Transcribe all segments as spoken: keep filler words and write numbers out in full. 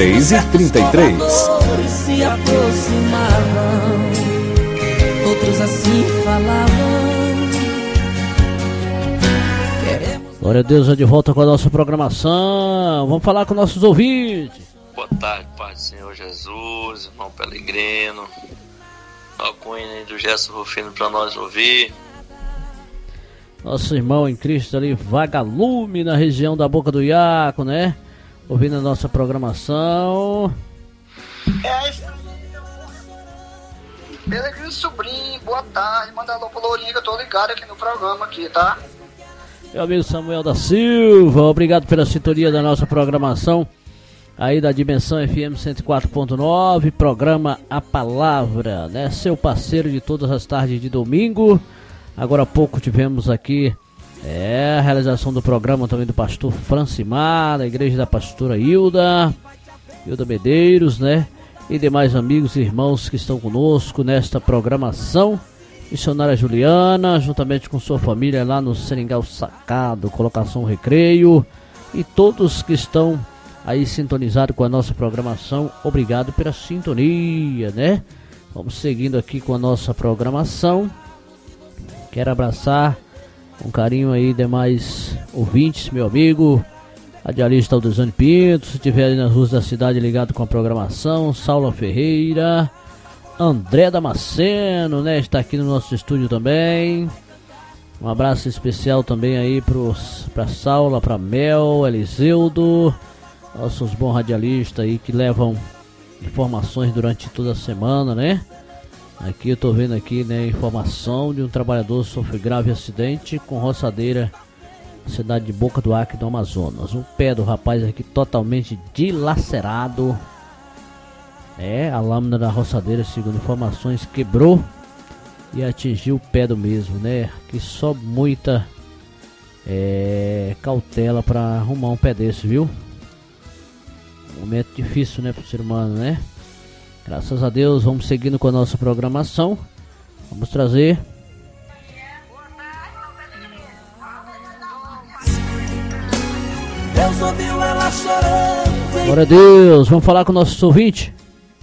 três e trinta e três. Se aproximavam, outros assim falavam. Glória a Deus, é de volta com a nossa programação. Vamos falar com nossos ouvintes. Boa tarde, Pai do Senhor Jesus, irmão Pelegrino. Ó, com o hino do Gesto Rufino para nós ouvir. Nosso irmão em Cristo ali, vagalume na região da Boca do Iaco, né? Ouvindo a nossa programação. É isso. Pelegrino Sobrinho, boa tarde. Manda alô pro Lourinho que eu tô ligado aqui no programa aqui, tá? Meu amigo Samuel da Silva, obrigado pela sintonia da nossa programação aí da Dimensão F M cento e quatro ponto nove, programa A Palavra, né? Seu parceiro de todas as tardes de domingo. Agora há pouco tivemos aqui é, a realização do programa também do pastor Francimar, da igreja da pastora Hilda, Hilda Medeiros, né? E demais amigos e irmãos que estão conosco nesta programação. Missionária Juliana, juntamente com sua família lá no Seringal Sacado, Colocação Recreio, e todos que estão aí sintonizados com a nossa programação, obrigado pela sintonia, né? Vamos seguindo aqui com a nossa programação. Quero abraçar com carinho aí demais ouvintes, meu amigo radialista Aldesane Pinto, se estiver aí nas ruas da cidade ligado com a programação, Saula Ferreira, André Damasceno, né, está aqui no nosso estúdio também. Um abraço especial também aí pros, pra Saula, pra Mel, Eliseudo, nossos bons radialistas aí que levam informações durante toda a semana, né? Aqui eu tô vendo aqui, né, informação de um trabalhador sofreu grave acidente com roçadeira na cidade de Boca do Acre do Amazonas. O pé do rapaz aqui totalmente dilacerado. É, a lâmina da roçadeira, segundo informações, quebrou e atingiu o pé do mesmo, né? Que só muita é, cautela para arrumar um pé desse, viu? Um momento difícil, né, pro ser humano, né? Graças a Deus, vamos seguindo com a nossa programação. Vamos trazer. Deus ouviu ela chorando. Glória a Deus, vamos falar com o nosso ouvinte.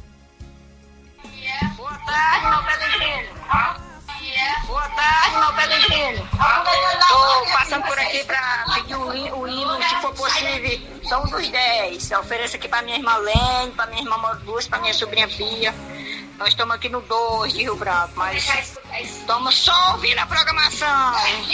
Boa tarde, meu Pelegrino. Boa tarde, meu Pelegrino. Tô passando por aqui pra pedir o hino, o hino, se for possível, são dos dez. Eu ofereço aqui pra minha irmã Lene, pra minha irmã Luz, pra minha sobrinha Pia. Nós estamos aqui no dois de Rio Branco, mas estamos só ouvindo a programação.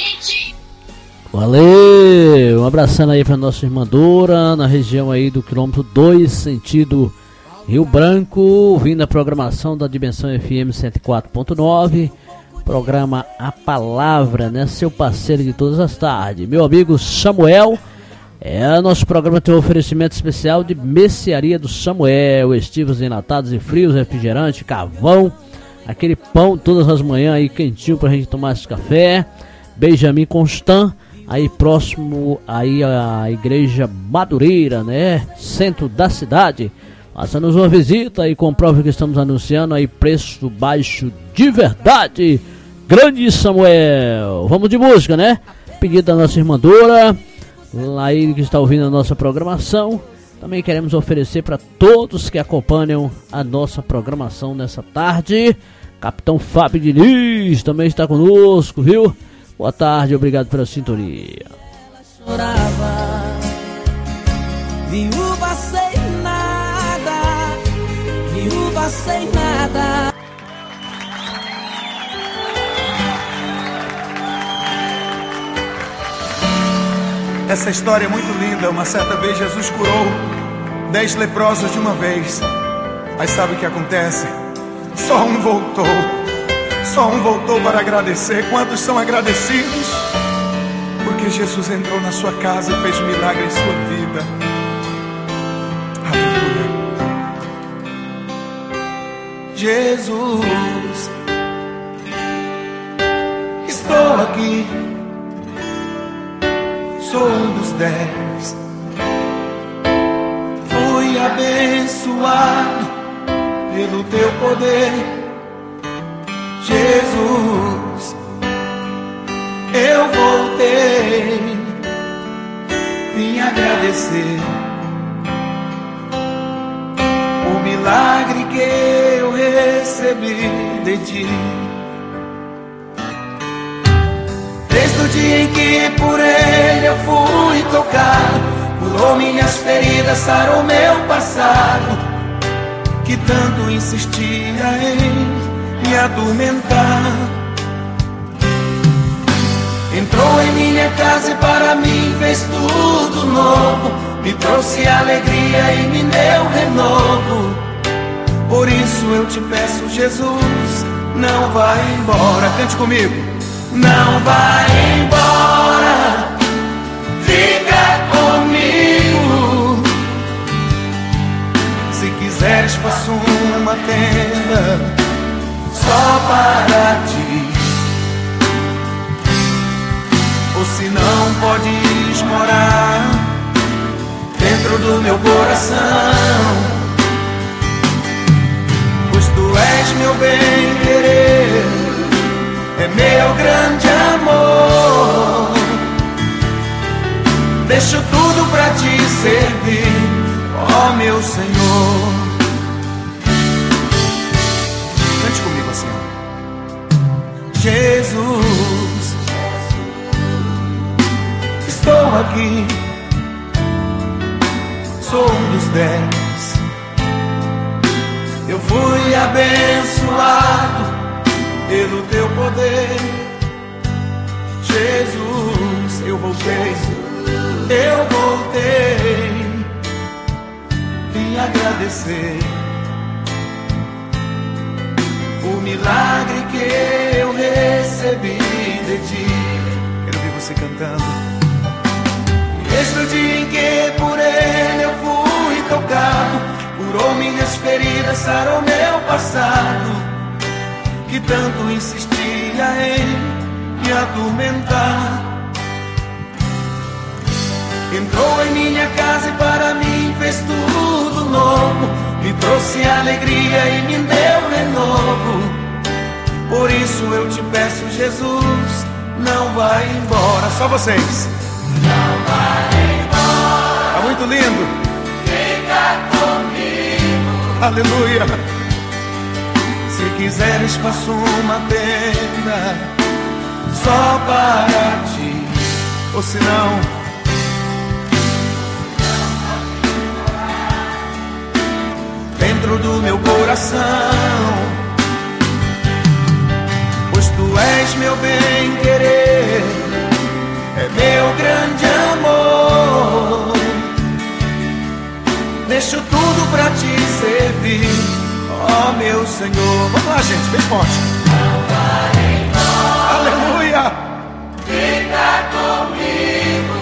Valeu, um abraçando aí pra nossa irmã Dora, na região aí do quilômetro dois, sentido Rio Branco, ouvindo a programação da Dimensão F M cento e quatro ponto nove, programa A Palavra, né, seu parceiro de todas as tardes. Meu amigo Samuel, é, nosso programa tem um oferecimento especial de Mercearia do Samuel, estivos enlatados e frios, refrigerante, carvão, aquele pão todas as manhãs aí quentinho pra gente tomar esse café. Benjamin Constant, aí próximo aí a igreja Madureira, né, centro da cidade. Faça-nos uma visita e comprove que estamos anunciando aí preço baixo de verdade. Grande Samuel, vamos de música, né? Pedido da nossa irmã Dora, aí que está ouvindo a nossa programação. Também queremos oferecer para todos que acompanham a nossa programação nessa tarde. Capitão Fábio Diniz também está conosco, viu? Boa tarde, obrigado pela sintonia. Chorava, viúva sem nada, viúva sem nada. Essa história é muito linda. Uma certa vez Jesus curou dez leprosos de uma vez. Mas sabe o que acontece? Só um voltou. Só um voltou para agradecer. Quantos são agradecidos? Porque Jesus entrou na sua casa e fez um milagre em sua vida. Aleluia. Jesus, estou aqui. Sou um dos dez. Fui abençoado pelo teu poder, Jesus. Eu voltei, vim agradecer. milagre que eu recebi de ti. Desde o dia em que por ele eu fui tocado, curou minhas feridas, sarou meu passado, que tanto insistia em me atormentar. Entrou em minha casa e para mim fez tudo novo, me trouxe alegria e me deu renovo. Por isso eu te peço, Jesus, não vai embora. Cante comigo. Não vai embora, fica comigo. Se quiseres faço uma tenda só para ti, ou se não podes morar dentro do meu coração, pois tu és meu bem-querer, é meu grande amor. Deixo tudo pra te servir, ó meu Senhor. Cante comigo assim, ó. Jesus, estou aqui, sou um dos dez. Eu fui abençoado pelo teu poder. Jesus, eu voltei, eu voltei, vim agradecer o milagre que eu recebi de ti. Quero ver você cantando. Desde o dia em que por ele eu fui tocado, curou minhas feridas, sarou meu passado, que tanto insistia em me atormentar. Entrou em minha casa e para mim fez tudo novo, me trouxe alegria e me deu renovo. Por isso eu te peço, Jesus, não vai embora. Só vocês. Não vai embora. Tá muito lindo. Fica comigo. Aleluia. Se quiseres faço uma tenda só para ti, ou se não, dentro do meu coração, pois tu és meu bem-querer, é meu grande amor. Deixo tudo pra te servir, ó meu Senhor. Vamos lá, gente, bem forte. Não vai embora. Aleluia. Fica comigo.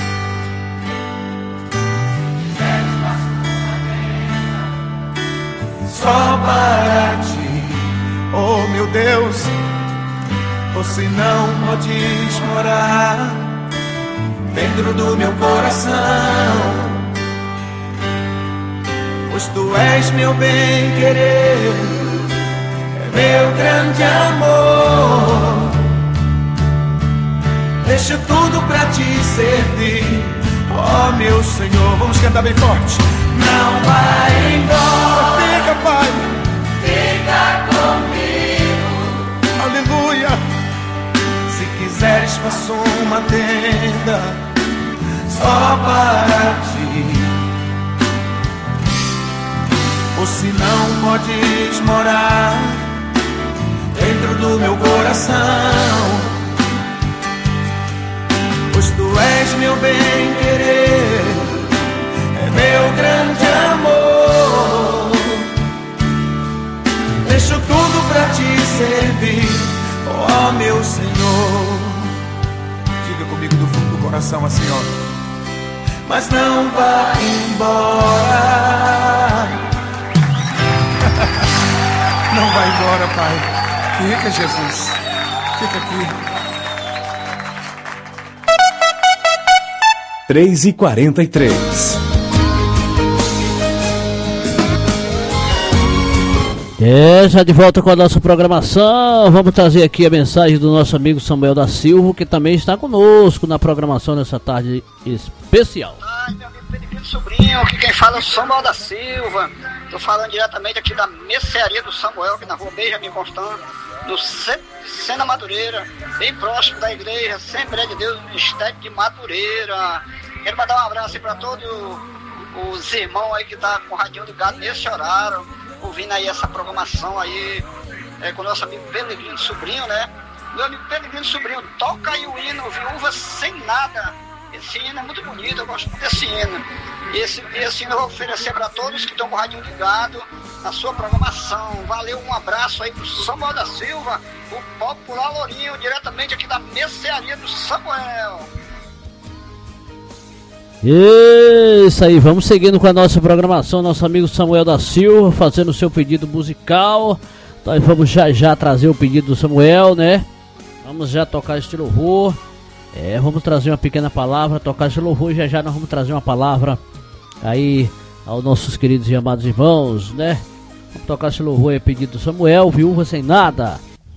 Só para ti, oh meu Deus. Ou se não podes morar dentro do meu coração, pois tu és meu bem-querer, é meu grande amor. Deixo tudo pra te servir, ó meu Senhor. Vamos cantar bem forte. Não vai embora. Fica, Pai. Fica comigo. Aleluia. Se quiseres faço uma tenda só para ti, ou se não podes morar dentro do meu coração, pois tu és meu bem-querer, é meu grande amor. Deixo tudo pra te servir, ó meu Senhor. Diga comigo do fundo do coração assim, ó. Mas não vá embora. Não vai embora, Pai. Fica, Jesus. Fica aqui. três e quarenta e três. É, já de volta com a nossa programação. Vamos trazer aqui a mensagem do nosso amigo Samuel da Silva, que também está conosco na programação nessa tarde especial. Ai, meu amigo Pedro Peregrino Sobrinho, que quem fala é o Samuel da Silva. Estou falando diretamente aqui da mercearia do Samuel, aqui na rua Benjamin Constant, no centro de Sena Madureira, bem próximo da igreja Assembleia de Deus, Ministério de Madureira. Quero mandar um abraço aí para todos os irmãos aí que estão tá com o radinho ligado nesse horário, ouvindo aí essa programação aí é, com o nosso amigo Peregrino Sobrinho, né? Meu amigo Peregrino Sobrinho, toca aí o hino Viúva Sem Nada. Esse hino é muito bonito, eu gosto muito desse hino. E esse, esse hino eu vou oferecer para todos que estão com o radinho ligado na sua programação. Valeu, um abraço aí pro Samuel da Silva, o popular Lourinho, diretamente aqui da mercearia do Samuel. Isso aí, vamos seguindo com a nossa programação, nosso amigo Samuel da Silva fazendo o seu pedido musical. Nós vamos já já trazer o pedido do Samuel, né? Vamos já tocar este louvor. É, vamos trazer uma pequena palavra, tocar esse louvor e já já nós vamos trazer uma palavra aí aos nossos queridos e amados irmãos, né? Vamos tocar esse louvor aí, pedido do Samuel, Viúva Sem Nada.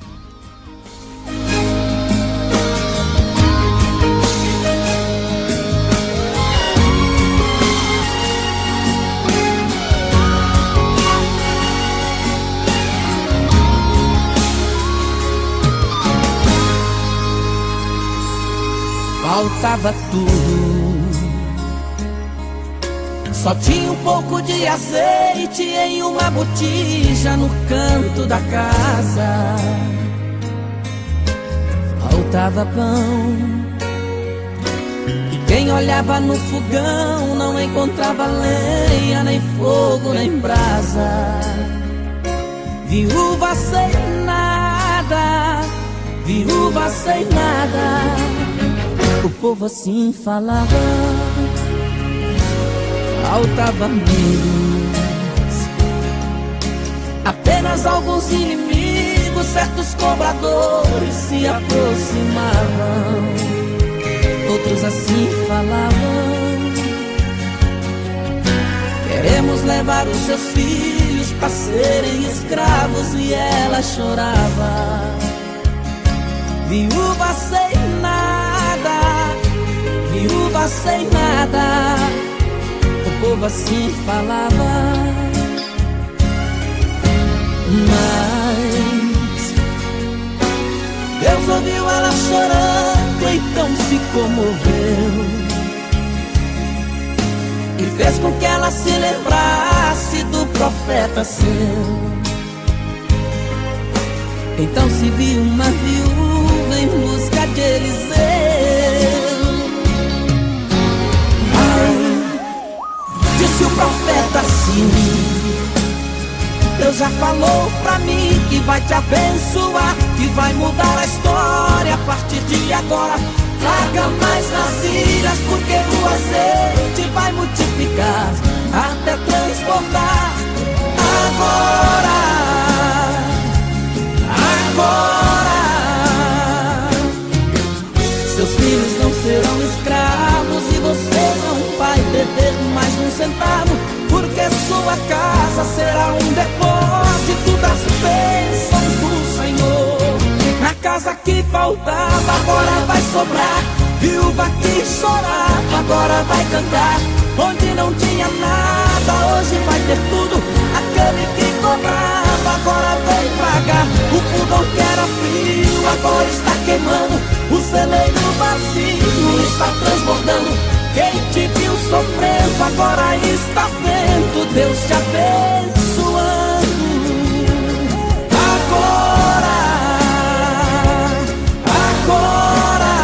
Faltava tudo, só tinha um pouco de azeite em uma botija no canto da casa. Faltava pão, e quem olhava no fogão não encontrava lenha, nem fogo, nem brasa. Viúva sem nada, viúva sem nada. O povo assim falava, faltava menos, apenas alguns inimigos, certos cobradores se aproximavam. Outros assim falavam, queremos levar os seus filhos para serem escravos, e ela chorava. Viúva sem nada, viúva sem nada. O povo assim falava, mas Deus ouviu ela chorando, então se comoveu e fez com que ela se lembrasse do profeta seu. Então se viu uma viúva em busca de Eliseu. Ai, disse o profeta assim, Deus já falou pra mim que vai te abençoar, que vai mudar a história a partir de agora. Traga mais vasilhas, porque o azeite vai multiplicar até transbordar. Agora, agora, seus filhos não serão escravos e você não vai dever mais um centavo, porque sua casa será um depósito das bênçãos do Senhor. A casa que faltava agora vai sobrar, viúva que chorava agora vai cantar. Onde não tinha nada hoje vai ter tudo, aquele que cobrava agora vem pagar. O fogão que era frio agora está queimando, o celeiro vazio está transbordando. Quem te viu sofrendo agora está vendo Deus te abençoando. Agora, agora,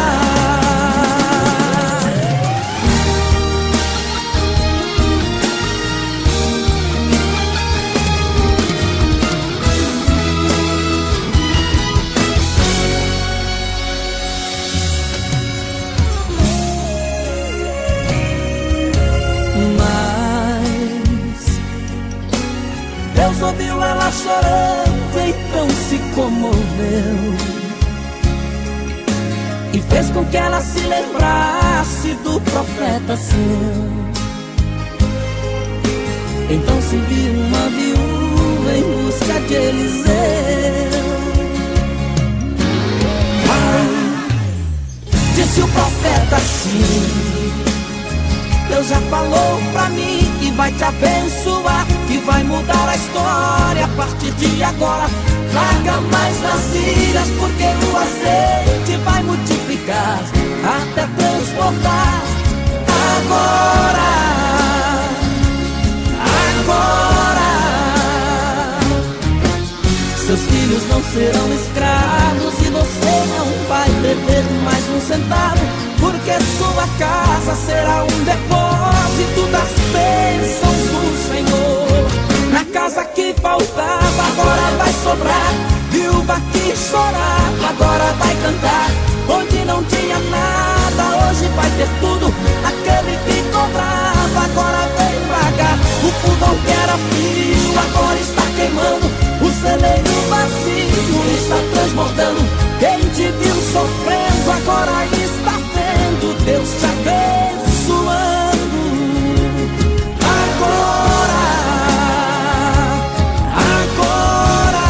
Deus ouviu ela chorando, então se comoveu e fez com que ela se lembrasse do profeta seu. Então se viu uma viúva em busca de Eliseu. Ah, disse o profeta assim, Deus já falou pra vai te abençoar, que vai mudar a história a partir de agora. Larga mais vasilhas, porque o azeite vai multiplicar até transbordar. Agora, agora, seus filhos não serão escravos e você não vai dever mais um centavo, porque sua casa será um depósito das bênçãos do Senhor. Na casa que faltava, agora vai sobrar. Viúva que chorava, agora vai cantar. Onde não tinha nada, hoje vai ter tudo. Aquele que cobrava, agora vem pagar. O fogão que era frio, agora está queimando. O celeiro vazio está transbordando. Quem te viu sofrendo, agora está vendo Deus te abençoando. Agora, agora.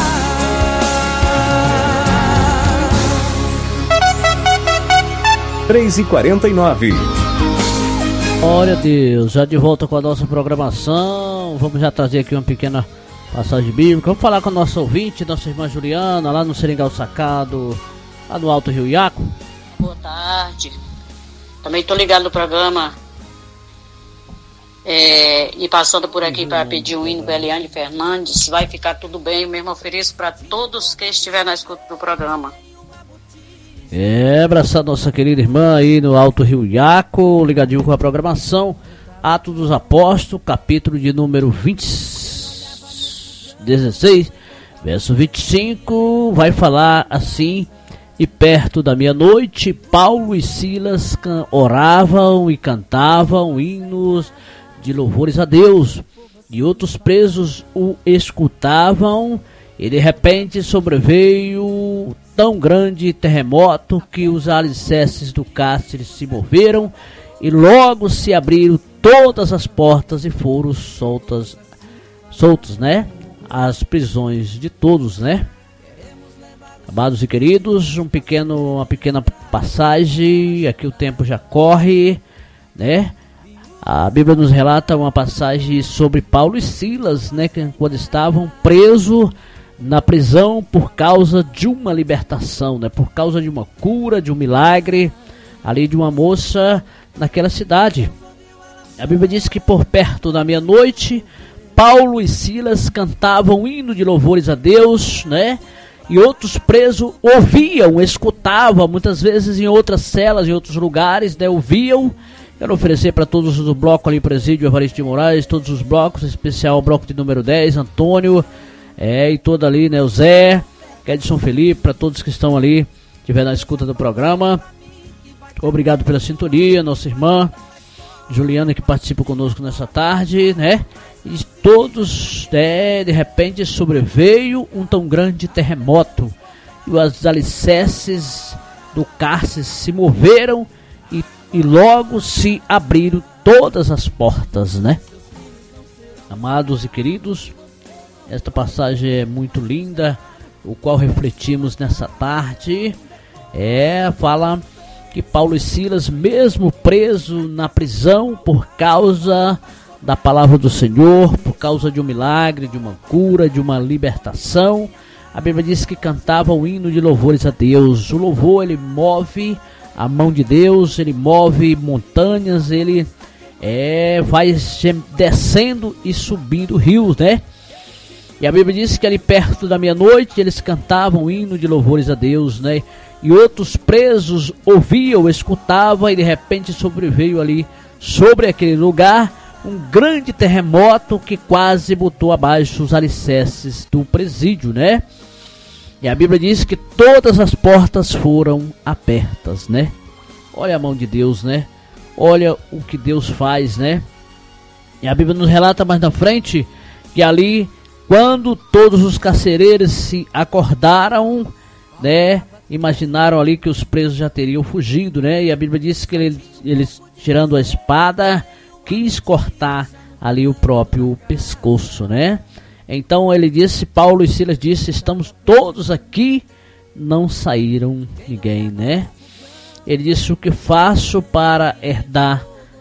três e quarenta e nove. Glória a Deus, já de volta com a nossa programação. Vamos já trazer aqui uma pequena passagem bíblica. Vamos falar com a nossa ouvinte, nossa irmã Juliana, lá no Seringal Sacado, lá no Alto Rio Iaco. Boa tarde. Também estou ligado no programa é, e passando por aqui para pedir um hino para Eliane Fernandes. Vai ficar tudo bem, eu mesmo ofereço para todos que estiverem na escuta do programa. É, abraçar nossa querida irmã aí no Alto Rio Iaco, ligadinho com a programação. Atos dos Apóstolos, capítulo de número vinte, dezesseis, verso vinte e cinco, vai falar assim: e perto da meia-noite, Paulo e Silas can- oravam e cantavam hinos de louvores a Deus, e outros presos o escutavam, e de repente sobreveio tão grande terremoto que os alicerces do cárcere se moveram, e logo se abriram todas as portas e foram soltas, soltos, né? As prisões de todos, né? Amados e queridos, um pequeno, uma pequena passagem, aqui o tempo já corre, né? A Bíblia nos relata uma passagem sobre Paulo e Silas, né? Que quando estavam presos na prisão por causa de uma libertação, né? Por causa de uma cura, de um milagre, ali de uma moça naquela cidade. A Bíblia diz que por perto da meia-noite, Paulo e Silas cantavam hino de louvores a Deus, né? E outros presos ouviam, escutavam, muitas vezes em outras celas, em outros lugares, né? Ouviam. Quero oferecer para todos do bloco ali, Presídio Evaristo de Moraes, todos os blocos, em especial o bloco de número dez, Antônio, é, e todo ali, né? O Zé, Edson Felipe, para todos que estão ali, estiver na escuta do programa. Obrigado pela sintonia, nossa irmã Juliana, que participa conosco nessa tarde, né? E todos, né, de repente sobreveio um tão grande terremoto, e os alicerces do cárcere se moveram, e, e logo se abriram todas as portas, né? Amados e queridos, esta passagem é muito linda, o qual refletimos nessa tarde. É, fala que Paulo e Silas, mesmo preso na prisão por causa da palavra do Senhor, por causa de um milagre, de uma cura, de uma libertação, a Bíblia diz que cantavam o hino de louvores a Deus. O louvor, ele move a mão de Deus, ele move montanhas, ele é, vai descendo e subindo rios, né? E a Bíblia diz que ali perto da meia-noite eles cantavam o hino de louvores a Deus, né? E outros presos ouviam, escutavam, e de repente sobreveio ali sobre aquele lugar um grande terremoto que quase botou abaixo os alicerces do presídio, né? E a Bíblia diz que todas as portas foram abertas, né? Olha a mão de Deus, né? Olha o que Deus faz, né? E a Bíblia nos relata mais na frente que ali, quando todos os carcereiros se acordaram, né? Imaginaram ali que os presos já teriam fugido, né? E a Bíblia diz que eles, eles tirando a espada, quis cortar ali o próprio pescoço, né? Então ele disse, Paulo e Silas disse, estamos todos aqui, não saíram ninguém, né? Ele disse, o que faço para herdar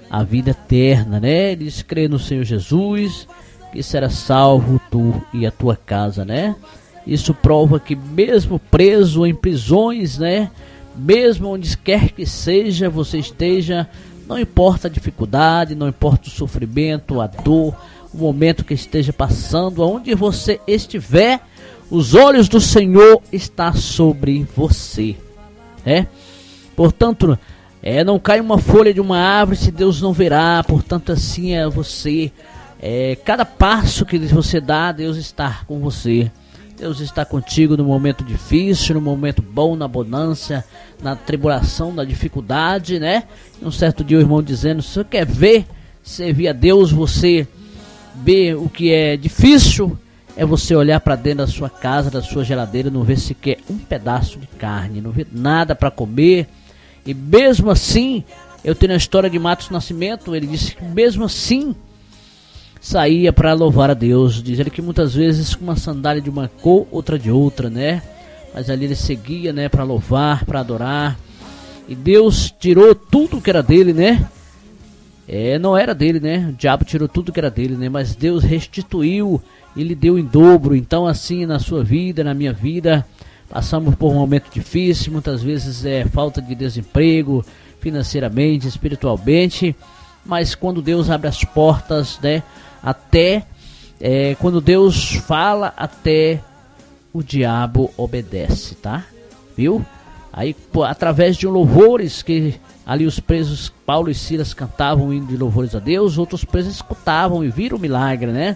a vida eterna, né? Ele diz: crê no Senhor Jesus, que será salvo tu e a tua casa, né? Isso prova que mesmo preso em prisões, né? Mesmo onde quer que seja, você esteja, não importa a dificuldade, não importa o sofrimento, a dor, o momento que esteja passando, aonde você estiver, os olhos do Senhor estão sobre você, né? Portanto, é, não cai uma folha de uma árvore se Deus não verá. Portanto, assim é você. É, cada passo que você dá, Deus está com você. Deus está contigo no momento difícil, no momento bom, na bonança, na tribulação, na dificuldade, né? Um certo dia o irmão dizendo: se você quer ver, servir a Deus, você vê o que é difícil, é você olhar para dentro da sua casa, da sua geladeira, não ver sequer um pedaço de carne, não ver nada para comer. E mesmo assim, eu tenho a história de Matos Nascimento, ele disse que mesmo assim saía para louvar a Deus. Diz ele que muitas vezes com uma sandália de uma cor, outra de outra, né? Mas ali ele seguia, né, para louvar, para adorar. E Deus tirou tudo que era dele, né? É, não era dele, né? O diabo tirou tudo que era dele, né? Mas Deus restituiu e lhe deu em dobro. Então, assim, na sua vida, na minha vida, passamos por um momento difícil. Muitas vezes é falta de desemprego, financeiramente, espiritualmente. Mas quando Deus abre as portas, né? Até é, quando Deus fala, até o diabo obedece, tá? Viu? Aí, pô, através de louvores que ali os presos Paulo e Silas cantavam hino de louvores a Deus, outros presos escutavam e viram o milagre, né?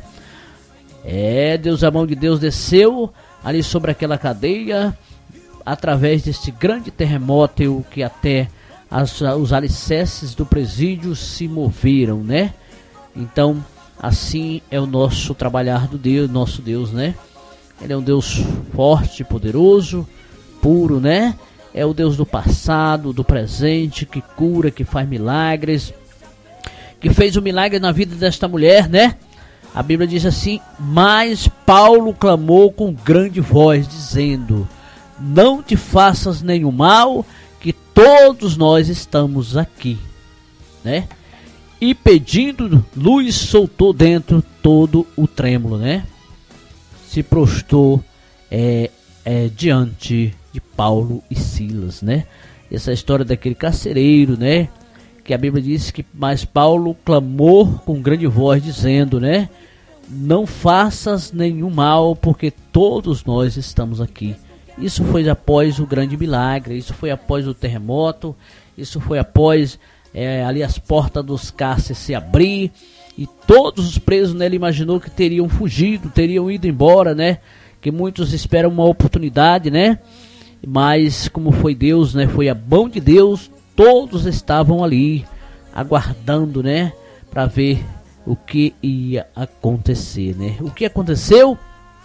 É, Deus, a mão de Deus desceu ali sobre aquela cadeia, através deste grande terremoto que até as, os alicerces do presídio se moveram, né? Então, assim é o nosso trabalhar do Deus, nosso Deus, né? Ele é um Deus forte, poderoso, puro, né? É o Deus do passado, do presente, que cura, que faz milagres, que fez o milagre na vida desta mulher, né? A Bíblia diz assim: mas Paulo clamou com grande voz, dizendo: não te faças nenhum mal, que todos nós estamos aqui, né? E pedindo luz, soltou dentro todo o trêmulo, né? Se prostrou é, é, diante de Paulo e Silas, né? Essa história daquele carcereiro, né? Que a Bíblia diz que mas Paulo clamou com grande voz, dizendo, né? Não faças nenhum mal, porque todos nós estamos aqui. Isso foi após o grande milagre, isso foi após o terremoto, isso foi após é, ali as portas dos cárceres se abrir e todos os presos, né, ele imaginou que teriam fugido, teriam ido embora, né? Que muitos esperam uma oportunidade, né? Mas como foi Deus, né? Foi a mão de Deus, todos estavam ali aguardando, né? Para ver o que ia acontecer, né? O que aconteceu?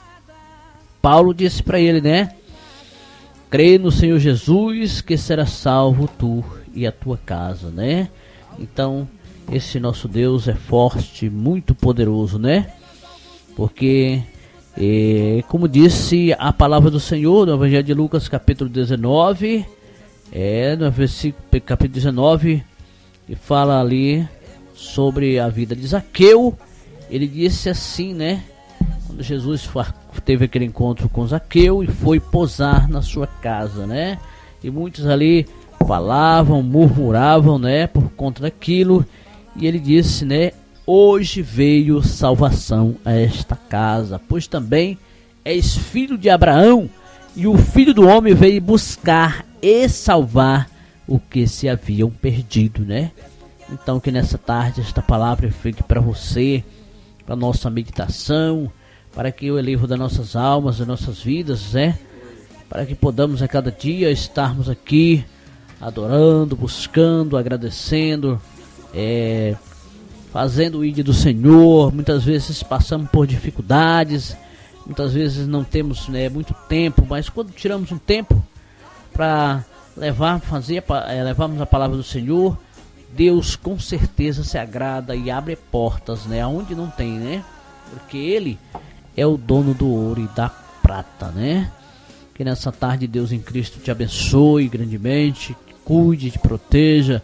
Paulo disse para ele, né? Crê no Senhor Jesus, que será salvo tu e a tua casa, né? Então, esse nosso Deus é forte, muito poderoso, né? Porque, é, como disse a palavra do Senhor no Evangelho de Lucas, capítulo dezenove, é, no versículo, capítulo dezenove, que fala ali sobre a vida de Zaqueu. Ele disse assim, né? Quando Jesus teve aquele encontro com Zaqueu e foi posar na sua casa, né? E muitos ali falavam, murmuravam, né? Por conta daquilo. E ele disse, né? Hoje veio salvação a esta casa, pois também és filho de Abraão, e o Filho do Homem veio buscar e salvar o que se haviam perdido, né? Então que nessa tarde esta palavra fique para você, para nossa meditação, para que o elevo das nossas almas, das nossas vidas, né? Para que podamos a cada dia estarmos aqui adorando, buscando, agradecendo, é, fazendo o ídolo do Senhor. Muitas vezes passamos por dificuldades, muitas vezes não temos, né, muito tempo, mas quando tiramos um tempo para levar, fazer, é, levarmos a palavra do Senhor, Deus com certeza se agrada e abre portas, né, aonde não tem, né? Porque Ele é o dono do ouro e da prata, né? Que nessa tarde Deus em Cristo te abençoe grandemente, te cuide, te proteja,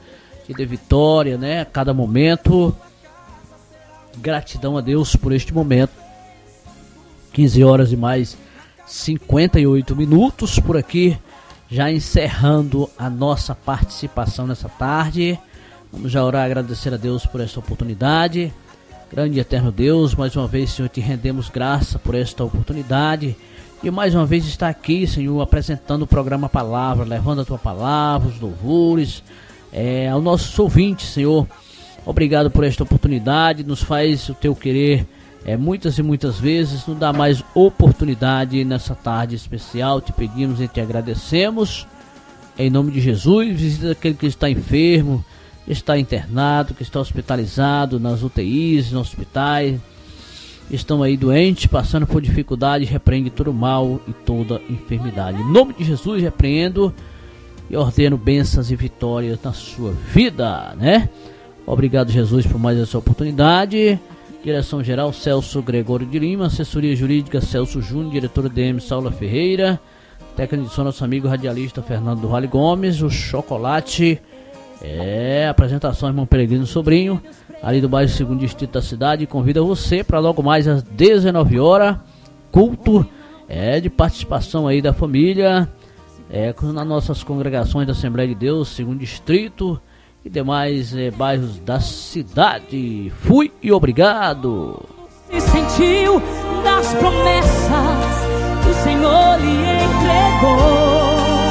te dê vitória, né? A cada momento. Gratidão a Deus por este momento. quinze horas e mais cinquenta e oito minutos por aqui, já encerrando a nossa participação nessa tarde. Vamos já orar, agradecer a Deus por esta oportunidade. Grande e eterno Deus, mais uma vez, Senhor, te rendemos graça por esta oportunidade. E mais uma vez está aqui, Senhor, apresentando o programa Palavra, levando a tua palavra, os louvores, é, ao nosso ouvinte, Senhor. Obrigado por esta oportunidade, nos faz o teu querer é, muitas e muitas vezes, nos dá mais oportunidade nessa tarde especial. Te pedimos e te agradecemos. Em nome de Jesus, visita aquele que está enfermo, está internado, que está hospitalizado nas U T Is, nos hospitais. Estão aí doentes, passando por dificuldade, repreende todo mal e toda enfermidade. Em nome de Jesus, repreendo e ordeno bênçãos e vitórias na sua vida, né? Obrigado, Jesus, por mais essa oportunidade. Direção geral, Celso Gregório de Lima. Assessoria jurídica, Celso Júnior. Diretora D M, Saula Ferreira. Técnica de som, nosso amigo radialista Fernando do Vale Gomes. O chocolate, é, apresentação, irmão Peregrino Sobrinho, ali do bairro Segundo Distrito da cidade. Convida você para logo mais às dezenove horas, culto é, de participação aí da família, é, nas nossas congregações da Assembleia de Deus, Segundo Distrito e demais é, bairros da cidade. Fui e obrigado. Se sentiu das promessas que o Senhor lhe entregou,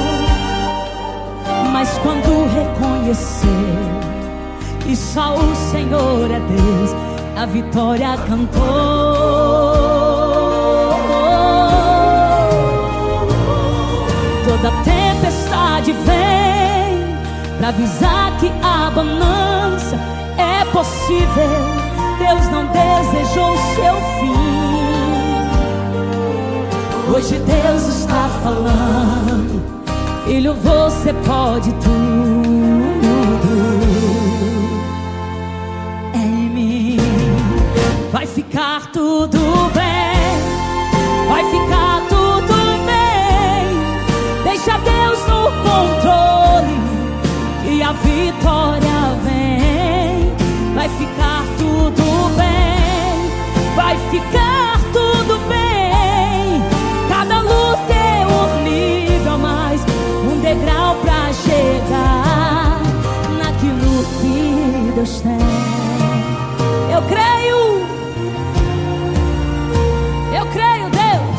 mas quando reconheceu e só o Senhor é Deus, a vitória cantou. Toda tempestade vem pra avisar que a bonança é possível. Deus não desejou seu fim. Hoje Deus está falando: filho, você pode tudo. Em mim vai ficar tudo bem, vai ficar tudo bem. Deixa Deus no controle, que a vitória vem. Vai ficar tudo bem, vai ficar tudo bem. Cada luta é um nível a mais, um degrau pra chegar naquilo que Deus tem. Eu creio, eu creio, Deus.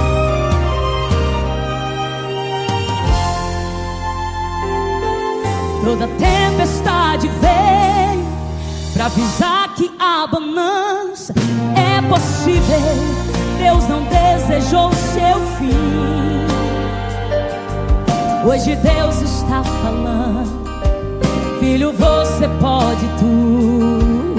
Toda tempestade vem pra avisar que a bonança é possível. Deus não desejou seu fim. Hoje Deus está falando: filho, você pode tudo.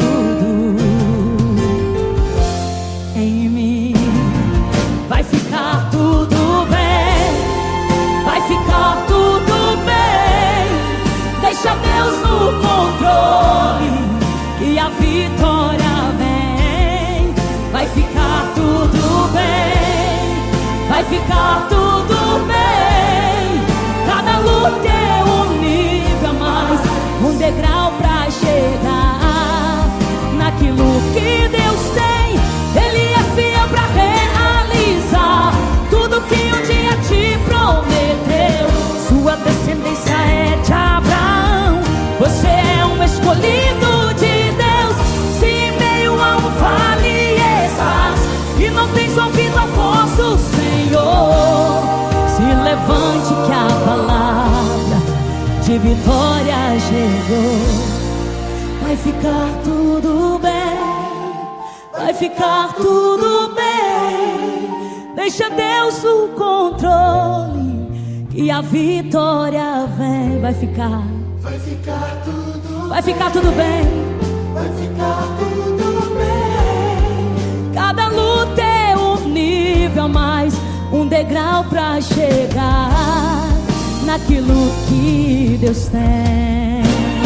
Em mim vai ficar tudo bem, vai ficar tudo bem. Deixa Deus no controle, e a vitória vem. Vai ficar tudo bem, vai ficar tudo bem. Cada luta é um nível a mais, um degrau pra chegar naquilo que Deus tem. Ele é fiel pra realizar tudo que um dia te prometeu. Sua descendência é de Abraão. Você é um escolhido de Deus. Se em meio a um vale estás e não tens ouvido a voz do Senhor, se levante que a palavra de vitória chegou. Vai ficar tudo bem, vai ficar tudo bem. Deixa Deus no controle, que a vitória vem. Vai ficar, vai ficar tudo, vai ficar tudo bem, vai ficar tudo bem. Cada luta é um nível a mais, um degrau pra chegar naquilo que Deus tem.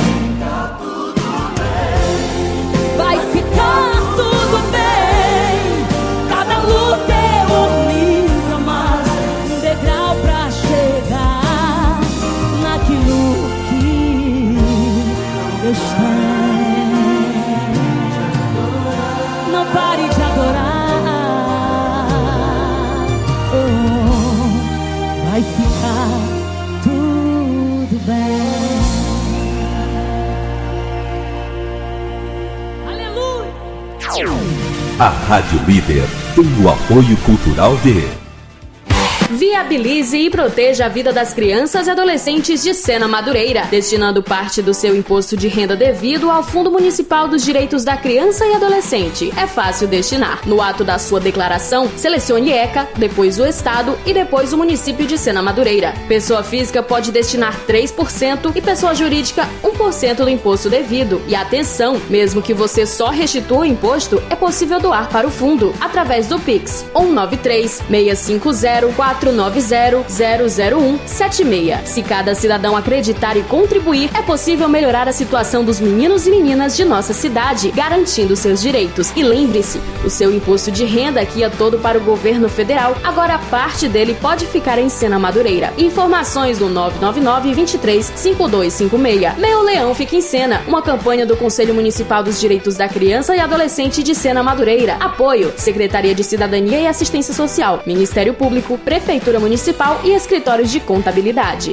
Vai ficar tudo bem. Cada luta é um nível a mais, um degrau pra chegar naquilo que A Rádio Líder tem o apoio cultural de... Viabilize e proteja a vida das crianças e adolescentes de Sena Madureira, destinando parte do seu imposto de renda devido ao Fundo Municipal dos Direitos da Criança e Adolescente. É fácil destinar. No ato da sua declaração, selecione ECA, depois o Estado e depois o município de Sena Madureira. Pessoa física pode destinar três por cento e pessoa jurídica um por cento do imposto devido. E atenção, mesmo que você só restitua o imposto, é possível doar para o fundo através do Pix um nove três, seis cinco zero, quatro nove zero, zero zero um sete seis. Se cada cidadão acreditar e contribuir, é possível melhorar a situação dos meninos e meninas de nossa cidade, garantindo seus direitos. E lembre-se, o seu imposto de renda aqui é todo para o governo federal, agora parte dele pode ficar em Sena Madureira. Informações no nove nove nove, dois três, cinco dois cinco seis. Meu Leão Fica em Sena, uma campanha do Conselho Municipal dos Direitos da Criança e Adolescente de Sena Madureira. Apoio: Secretaria de Cidadania e Assistência Social, Ministério Público, Prefeitura Municipal e Escritórios de Contabilidade.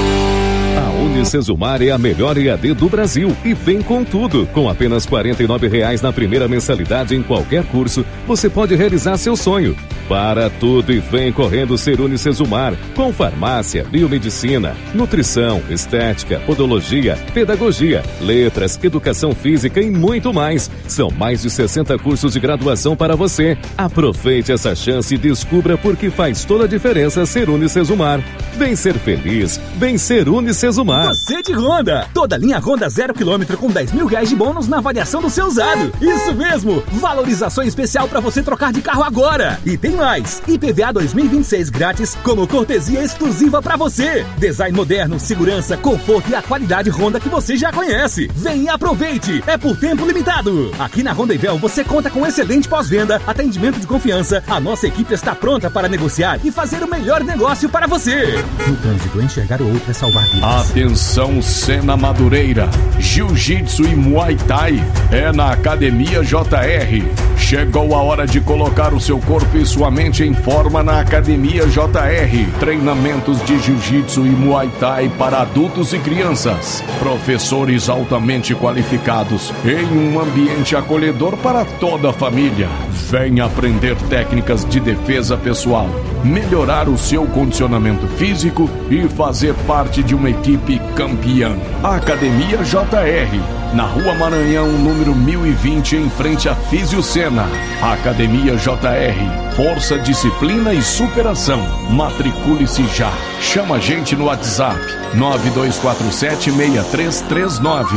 A Unicesumar é a melhor E A D do Brasil e vem com tudo. Com apenas quarenta e nove reais na primeira mensalidade em qualquer curso, você pode realizar seu sonho. Para tudo e vem correndo ser Unicesumar, com farmácia, biomedicina, nutrição, estética, podologia, pedagogia, letras, educação física e muito mais. São mais de sessenta cursos de graduação para você. Aproveite essa chance e descubra por que faz toda a diferença ser Unicesumar. Vem ser feliz, vem ser Unicesumar. Você de Honda, toda linha Honda zero quilômetro com dez mil reais de bônus na avaliação do seu usado. Isso mesmo, valorização especial para você trocar de carro agora. E tem mais, I P V A dois mil e vinte e seis grátis como cortesia exclusiva para você. Design moderno, segurança, conforto e a qualidade Honda que você já conhece. Vem e aproveite, é por tempo limitado. Aqui na Honda Ivel você conta com excelente pós-venda, atendimento de confiança. A nossa equipe está pronta para negociar e fazer o melhor negócio para você. No trânsito, enxergar o outro é salvar vidas. Atenção, Sena Madureira, Jiu-Jitsu e Muay Thai é na Academia J R. Chegou a hora de colocar o seu corpo e sua mente em forma na Academia J R. Treinamentos de Jiu-Jitsu e Muay Thai para adultos e crianças. Professores altamente qualificados em um ambiente acolhedor para toda a família. Venha aprender técnicas de defesa pessoal, melhorar o seu condicionamento físico e fazer parte de uma equipe campeã. Academia J R, na Rua Maranhão, número mil e vinte, em frente a Físio Sena. Academia J R, força, disciplina e superação. Matricule-se já. Chama a gente no WhatsApp nove dois quatro sete, seis três três nove.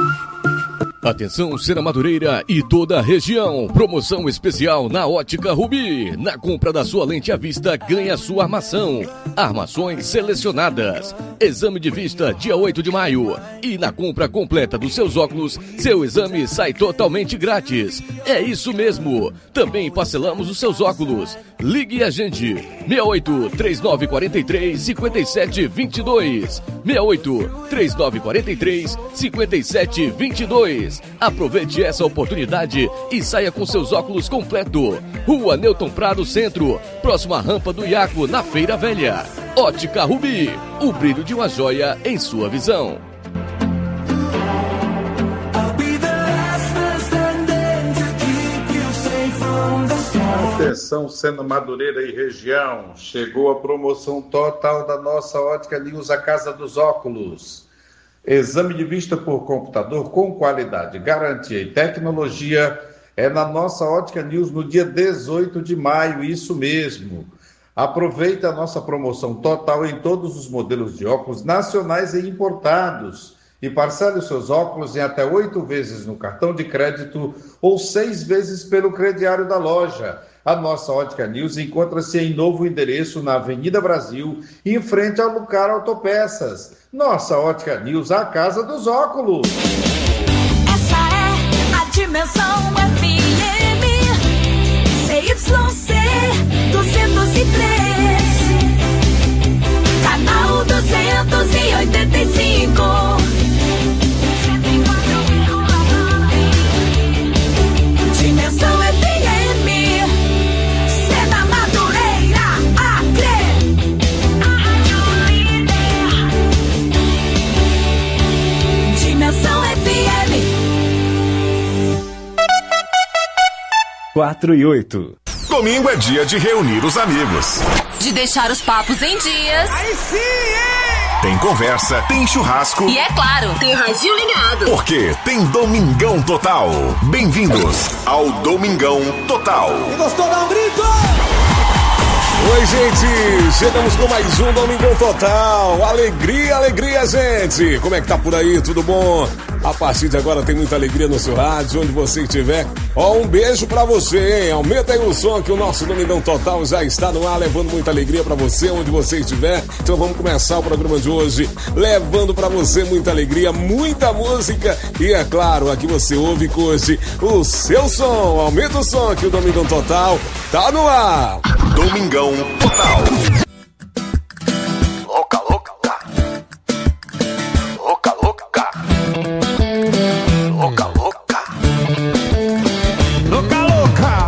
Atenção, Sena Madureira e toda a região. Promoção especial na Ótica Rubi. Na compra da sua lente à vista, ganha sua armação. Armações selecionadas. Exame de vista dia oito de maio. E na compra completa dos seus óculos, seu exame sai totalmente grátis. É isso mesmo. Também parcelamos os seus óculos. Ligue a gente. seis oito, três nove quatro três, cinco sete dois dois. seis oito, três nove quatro três, cinco sete dois dois. Aproveite essa oportunidade e saia com seus óculos completo. Rua Newton Prado Centro, próxima rampa do Iaco, na Feira Velha. Ótica Rubi, o brilho de uma joia em sua visão. Atenção, Sena Madureira e região, chegou a promoção total da nossa Ótica News, a Casa dos Óculos. Exame de vista por computador com qualidade, garantia e tecnologia é na nossa Ótica News no dia dezoito de maio, isso mesmo. Aproveite a nossa promoção total em todos os modelos de óculos nacionais e importados e parcele os seus óculos em até oito vezes no cartão de crédito ou seis vezes pelo crediário da loja. A nossa Ótica News encontra-se em novo endereço na Avenida Brasil, em frente ao Lucar Autopeças. Nossa Ótica News, a casa dos óculos. Essa é a Dimensão F M, C Y C duzentos e três, canal duzentos e oitenta e cinco. Dimensão F M, Sena Madureira, Acre. Dimensão F M. quatro e oito. Domingo é dia de reunir os amigos. De deixar os papos em dias. Aí sim, hein? Tem conversa, tem churrasco. E é claro, tem radinho ligado. Porque tem Domingão Total. Bem-vindos ao Domingão Total. E gostou, dá um grito! Oi, gente, chegamos com mais um Domingão Total. Alegria, alegria, gente. Como é que tá por aí? Tudo bom? A partir de agora tem muita alegria no seu rádio, onde você estiver. Ó, um beijo pra você, hein? Aumenta aí o som que o nosso Domingão Total já está no ar, levando muita alegria pra você, onde você estiver. Então vamos começar o programa de hoje, levando pra você muita alegria, muita música. E é claro, aqui você ouve e curte o seu som. Aumenta o som que o Domingão Total tá no ar. Domingão Total. Louca, louca, louca, louca, louca, louca, louca, louca.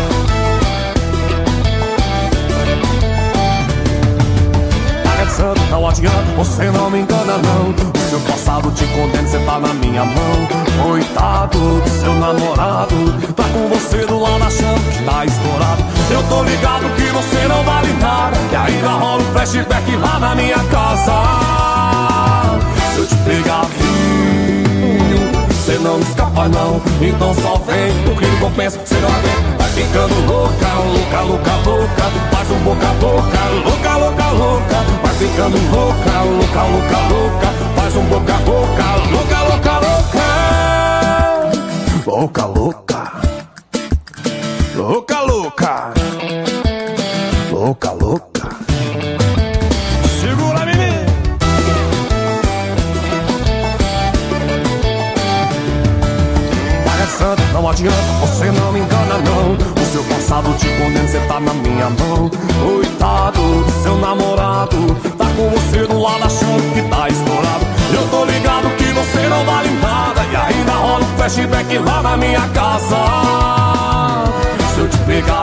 Paga de santo, não adianta, você não me engana não. O seu passado te condena, você tá na minha mão. Coitado do seu namorado, tá com você do lado achando que tá estourado. Eu tô ligado que você não vale nada, e ainda rola um flashback lá na minha casa. Se eu te pegar, viu, você não escapa não. Então só vem, o crime compensa, você não aguenta. Vai ficando louca, louca, louca, louca. Faz um boca a boca, louca, louca, louca. Vai ficando louca, louca, louca, louca. Faz um boca a boca, louca, louca, louca. Louca, louca. Louca, louca. Louca, louca. Segura, menino. Paga de santo, não adianta, você não me engana não. O seu passado te condena, você tá na minha mão. Coitado do seu namorado, tá com você do lado achando que tá estourado. Eu tô ligado que você não vale nada, e ainda rola um flashback lá na minha casa. Se eu te pegar,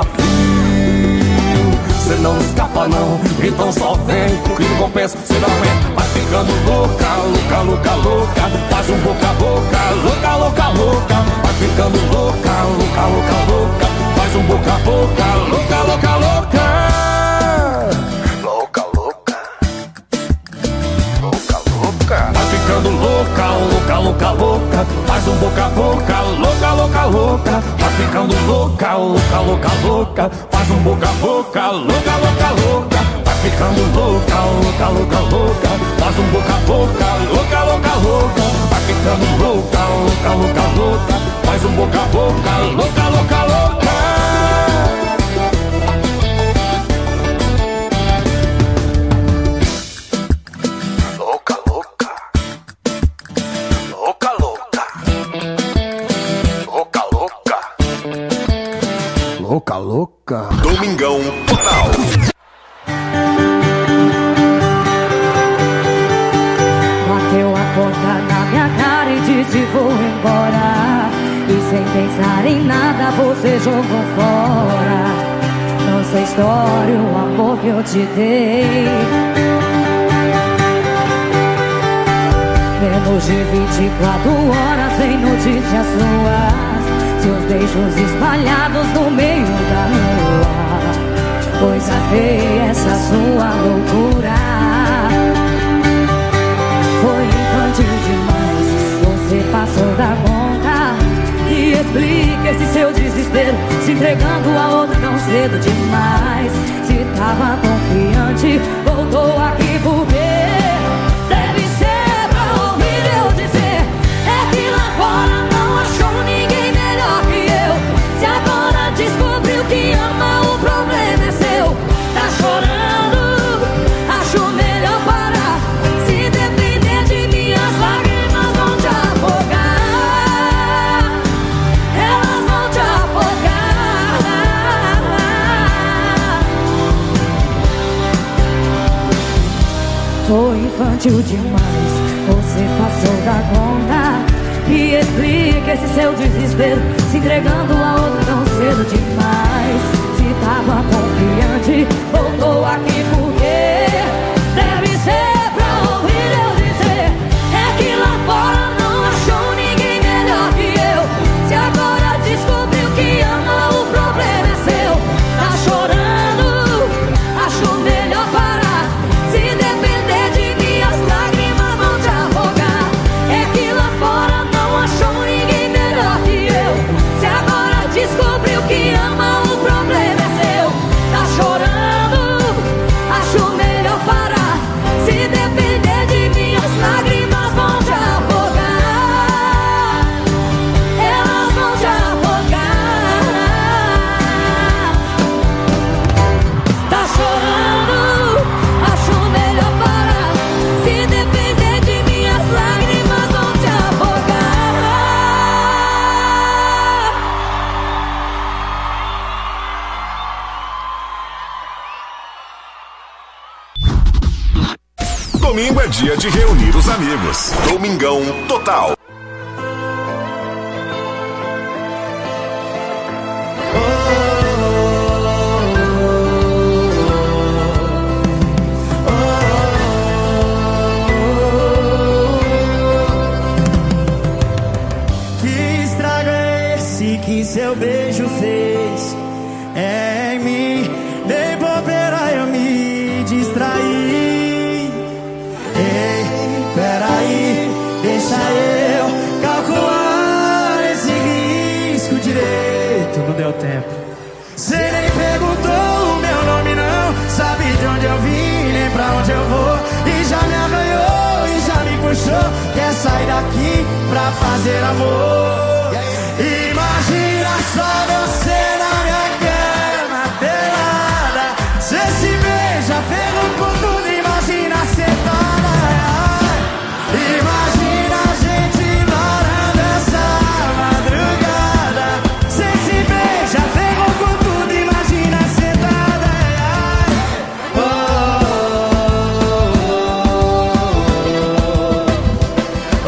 você não escapa não, então só vem. O crime compensa, você não aguenta. Vai ficando louca, louca, louca, louca. Faz um boca a boca, louca, louca, louca. Vai ficando louca, louca, louca, louca. Faz um boca a boca, louca, louca, louca. Louca, louca. Louca, louca. Vai ficando louca, louca, louca, louca. Faz um boca a boca, louca, louca, louca. Vai ficando louca, louca, louca, louca. Faz um boca a boca, louca, louca, louca. Vai ficando louca, louca, louca, louca. Faz um boca a boca, louca, louca, louca. Vai ficando louca, louca, louca, louca. Faz um boca a boca, louca, louca, louca. Louca, louca. Louca, louca. Louca, louca. Louca, louca. Domingão Total. Bateu a porta na minha cara e disse vou embora. E sem pensar em nada você jogou fora nossa história, o amor que eu te dei. Menos de vinte e quatro horas vem notícias suas, seus beijos espalhados no meio da rua. Coisa feia essa sua loucura. Foi infantil demais, você passou da conta. E explica esse seu desespero, se entregando a outro tão cedo demais. Se tava confiante, voltou aqui por quê? Deve ser pra ouvir eu dizer, é que lá fora não achou ninguém melhor que eu. Se agora descobriu que ama, o problema é seu. Tá chorando, acho melhor parar. Se depender de mim, as lágrimas vão te afogar. Elas vão te afogar. Foi infantil demais, você passou da conta. E explica esse seu desespero, se entregando a outro tão cedo demais. Se tava confiante, voltou aqui porque deve ser pra ouvir eu dizer, é que lá fora não achou ninguém melhor que eu. Se agora descobriu que ama, o Domingo é dia de reunir os amigos. Domingão Total. Que estrago é esse que seu beijo fez em mim? Nem bobeira eu me distraí. Ei, peraí, deixa eu calcular esse risco direito. Não deu tempo. Cê nem perguntou o meu nome não, sabe de onde eu vim, nem pra onde eu vou. E já me arranhou e já me puxou. Quer sair daqui pra fazer amor? Imagina só você na minha cama pelada. Cê se beija, ferro com tudo, imagina sentada. Imagina a gente varando essa madrugada. Cê se beija, ferro com tudo, imagina sentada. Oh, oh,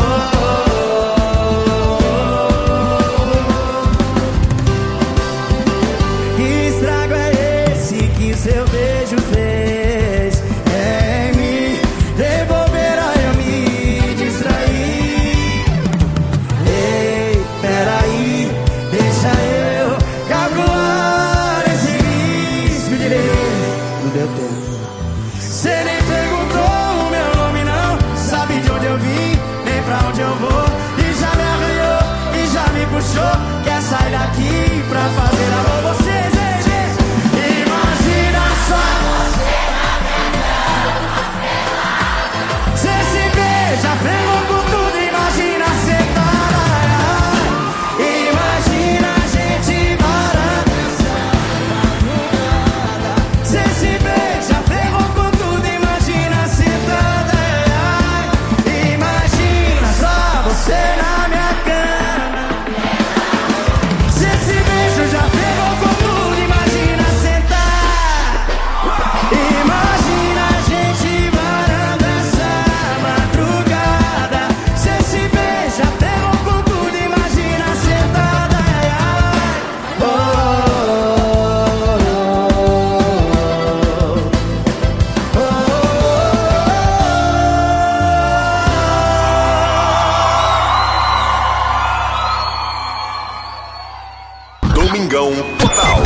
oh. Que estrago é esse que seu beijo fez em mim? De bobeira eu me distraí. Ei, peraí, deixa eu calcular esse risco direito. Não deu tempo. Cê nem perguntou o meu nome não, sabe de onde eu vim, nem pra onde eu vou. E já me arranhou e já me puxou. Quer sair daqui pra fazer amor? Vocês, ei, ei. Imagina só você na minha cama. Cê se beija, ferrou com tudo, imagina sentada. Imagina a gente varando essa madrugada. Cê se beija, ferrou com tudo, imagina sentada. Imagina só você na minha cama. Cê se beija, já ferrou com tudo, imagina sentar. Imagina a gente varando essa madrugada. Cê se beija, ferrou com tudo, imagina sentada. Oh, oh, Domingão Total.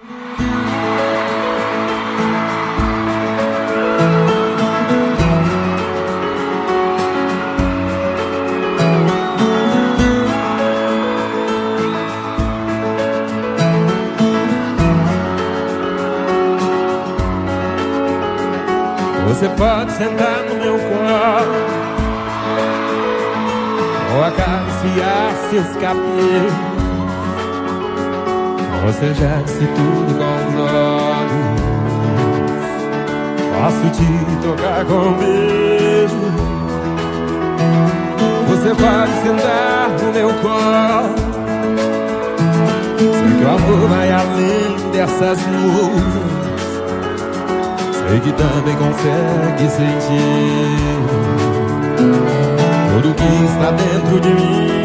Você pode sentar no meu colo ou acariciar seus cabelos. Você já disse tudo com os olhos. Posso te tocar com um beijo. Você pode sentar no meu colo. Sei que o amor vai além dessas nuvens. Sei que também consegue sentir tudo que está dentro de mim.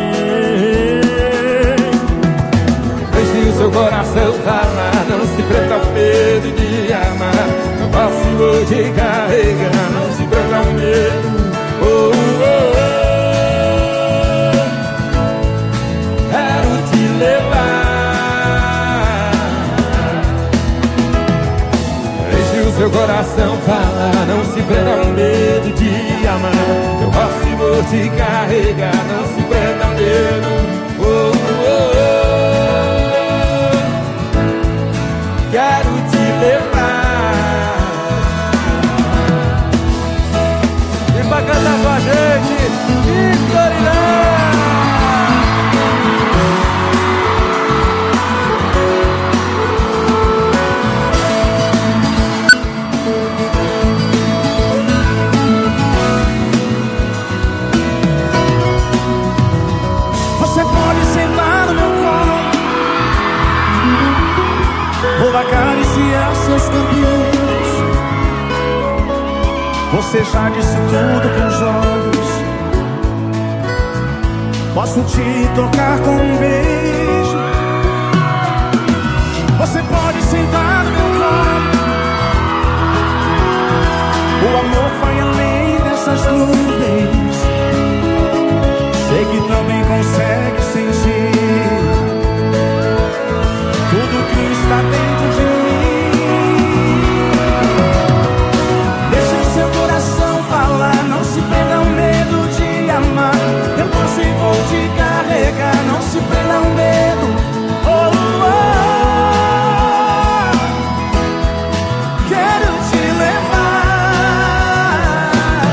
Deixe o seu coração falar, não se prenda ao medo de amar. Não posso te carregar, não se prenda ao medo. Oh, oh, oh. Quero te levar. Seu coração fala, não se prenda ao medo de amar. Eu posso e vou te carregar, não se prenda ao medo. Oh, oh, oh. Quero te levar. Vem pra cantar com a gente, Vitorina. Vou acariciar seus cabelos. Você já disse tudo com os olhos. Posso te tocar com um beijo. Você pode sentar no meu colo. O amor vai além dessas nuvens. Sei que também consegue sentir tudo que está dentro de mim. Deixa o seu coração falar. Não se prenda ao medo de amar. Eu posso e vou te carregar. Não se prenda ao medo. Oh, oh. Quero te levar.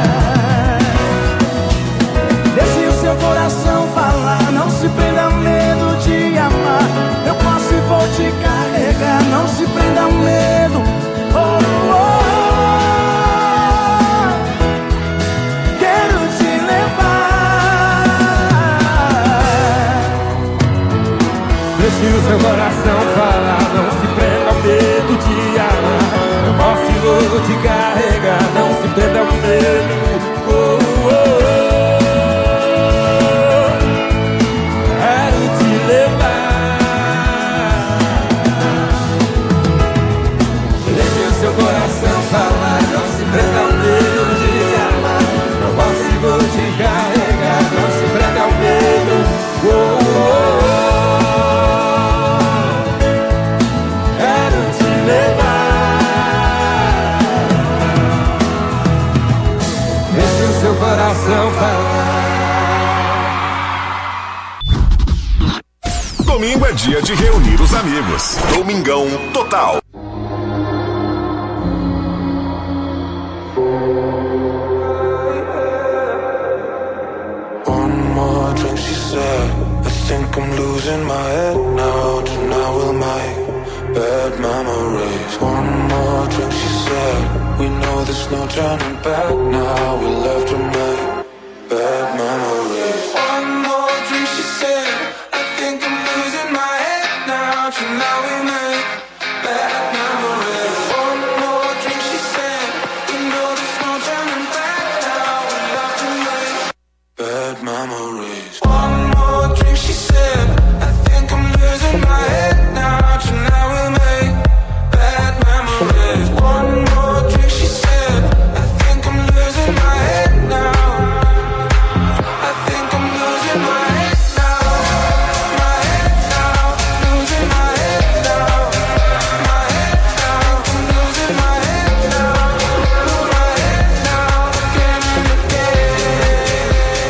Deixe o seu coração falar. Não se prenda ao medo de amar. Eu posso e vou te carregar. Não se prenda ao medo. Oh, oh. Quero te levar. Deixe o seu coração falar. Não se prenda ao medo de amar. Eu posso e vou te carregar. Não se prenda ao medo. Oh, oh, oh. Quero te levar. Deixe o seu coração falar. Não se prenda ao medo de amar. Eu posso e vou te carregar. Não se prenda ao medo. Oh, oh, oh. Quero te levar. Deixe o seu coração falar. Domingo é dia de reunir os amigos. Domingão Total. One more drink, she said. I think I'm losing my head now. Tonight we'll make bad memories. One more drink, she said. We know there's no turning back now. We love to make bad memories. One more drink, she said. I think I'm losing my head now. Tonight we make bad memories. One more drink, she said. We know there's no turning back now. We love to make bad memories. One more drink, she said. I think I'm losing my head now. Tonight we make bad memories. One more drink, she said. I think I'm losing my head now. I think I'm losing my head now. My head now. Losing my head now. My head now. I'm losing my head now. My head now. Again and again.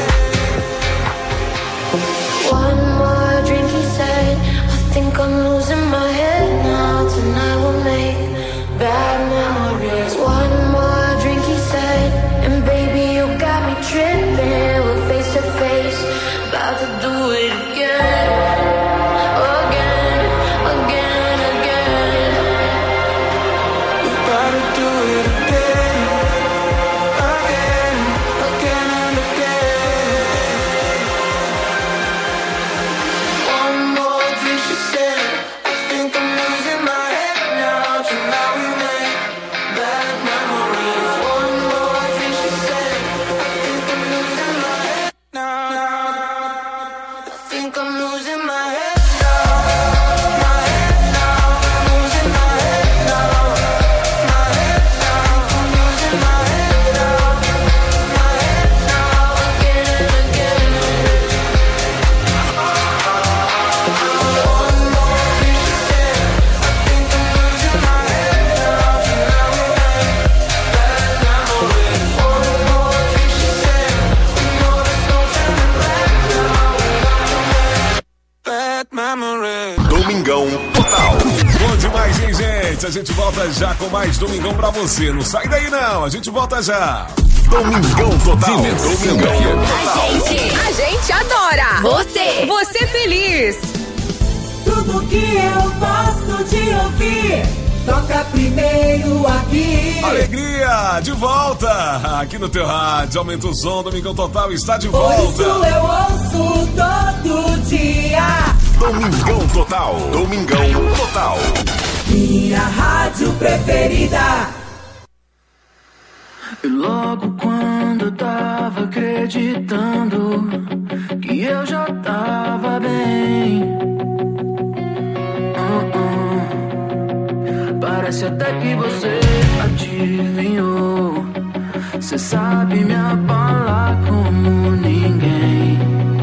One more drink, he said. I think I'm losing my head now. Tonight we'll make bad memories. One more drink, he said. And baby, you got me tripping. We're face to face, about to do it again. Again, again, again. We're about to do it again. Again, again and again. One more drink, she said. I think I'm losing my head now. Tonight we make bad memories. One more drink, she said. I think I'm losing my head now. I think I'm losing my head now. My head now. Losing my head now. My head now. I'm losing my head now. My head now. Again and again. One more drink, she said. I think I'm losing my head now. Tonight we make bad memories. One more drink, she said. We know there's no turning back now. We love to make bad memories. Domingão Total. Bom demais, hein, gente? A gente volta já com mais Domingão pra você. Não sai daí, não. A gente volta já. Domingão Total. Domingão Total. A gente adora. Você. Você feliz. Tudo que eu gosto de ouvir, toca primeiro aqui. Alegria, de volta aqui no teu rádio. Aumenta o som, Domingão Total está de Por volta. isso eu ouço todo dia. Domingão Total. Domingão Total. Minha rádio preferida. E logo quando eu tava acreditando que eu já tava bem, uh-uh. Parece até que você adivinhou. Cê sabe me abalar como ninguém.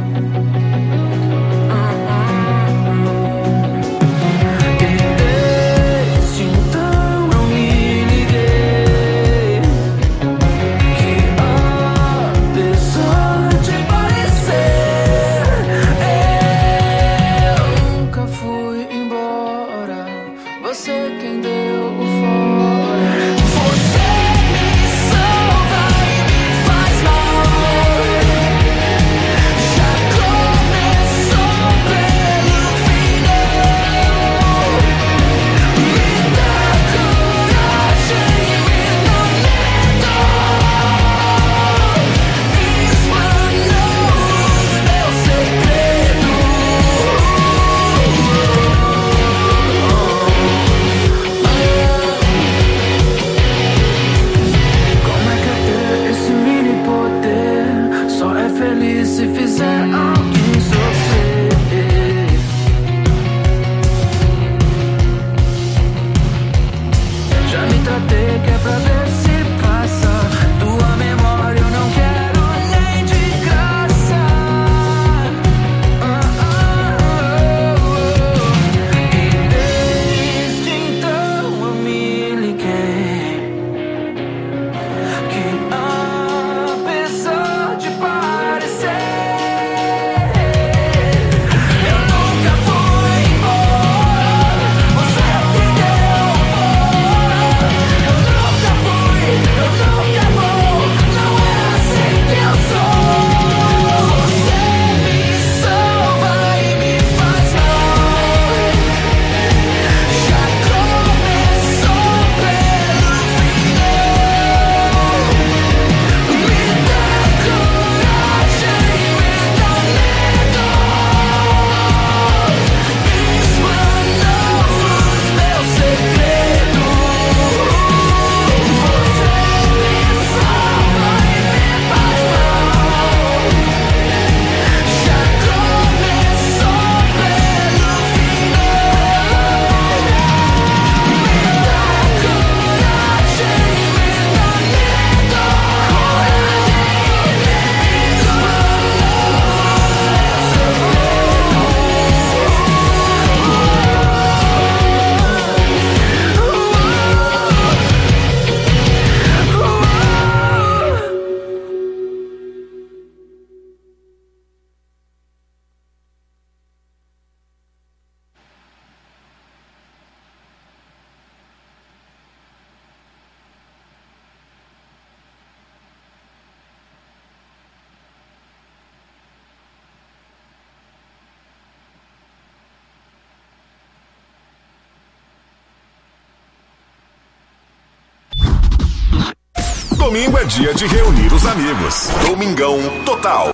Domingo é dia de reunir os amigos. Domingão Total.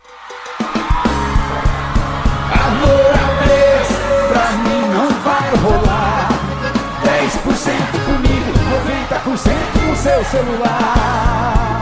Amor a três, pra mim não vai rolar. dez por cento comigo, noventa por cento no seu celular.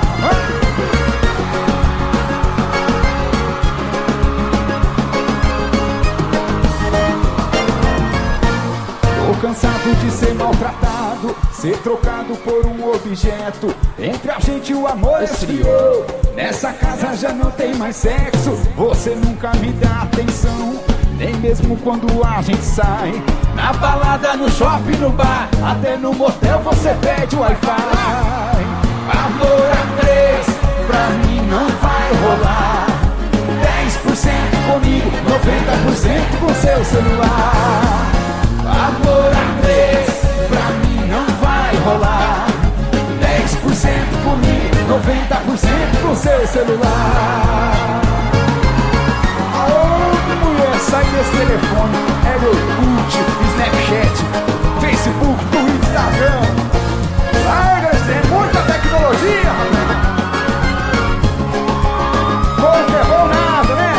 Tô cansado de ser maltratado, ser trocado por um objeto. Entre a gente o amor esfriou. Nessa casa já não tem mais sexo. Você nunca me dá atenção, nem mesmo quando a gente sai. Na balada, no shopping, no bar, até no motel você pede Wi-Fi. Amor a três, pra mim não vai rolar. dez por cento comigo, noventa por cento com seu celular. Amor a três, pra mim não vai rolar. dez por cento comigo, noventa por cento com seu celular. Aô, mulher, sai desse telefone. É Orkut, Snapchat, Facebook, Twitter, Instagram. Ai, galera, tem muita tecnologia, rapaz. Bom que é bom nada, né?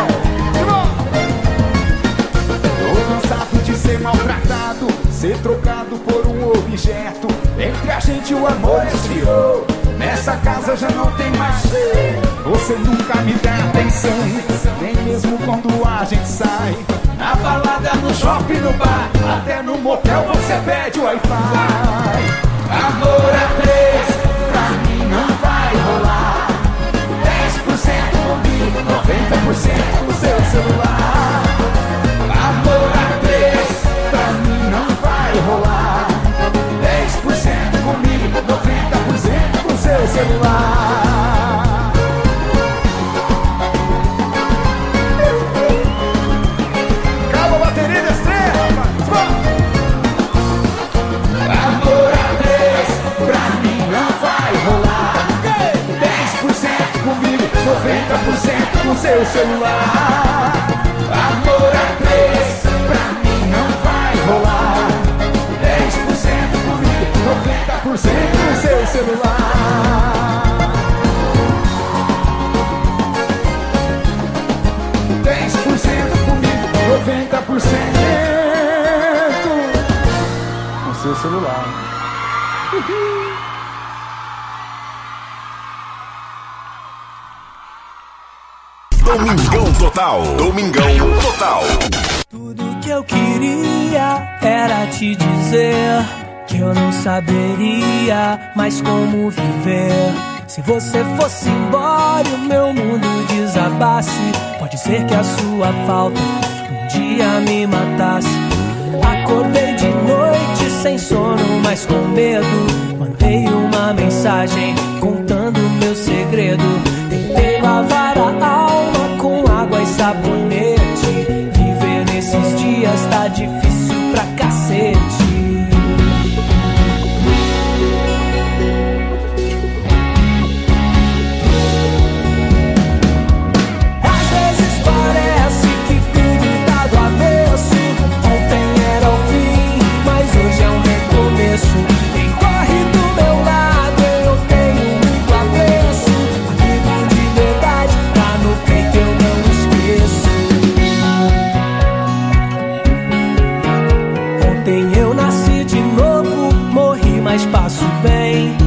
Tô cansado de ser maltratado, ser trocado por um objeto. Entre a gente o amor esfriou. Nessa casa já não tem mais. Você nunca me dá atenção, nem mesmo quando a gente sai. Na balada, no shopping, no bar, até no motel você pede Wi-Fi. Amor a três, pra mim não vai rolar. Dez por cento comigo, noventa por cento no seu celular. Amor a três, pra mim não vai rolar. Dez por cento comigo, noventa por cento no seu celular. Calma, bateria da estrela, rapaz. Amor a três, pra mim não vai rolar. Dez por cento comigo, noventa por cento no seu celular. Amor a três, pra mim não vai rolar. Dez por cento comigo, noventa por cento no seu celular. Dez por cento comigo, noventa por cento no seu celular. Domingão Total. Domingão Total. Tudo que eu queria era te dizer que eu não saberia mais como viver. Se você fosse embora e o meu mundo desabasse, pode ser que a sua falta um dia me matasse. Acordei de noite sem sono, mas com medo. Mandei uma mensagem contando meu segredo. Tentei lavar a alma com água e sabonete. Viver nesses dias tá difícil pra cacete. Às vezes parece que tudo tá do avesso. Ontem era o fim, mas hoje é um recomeço. Quem corre do meu lado eu tenho muito apreço. Amigo de verdade, tá no peito eu não esqueço. Ontem eu nasci de novo, morri mas passo bem.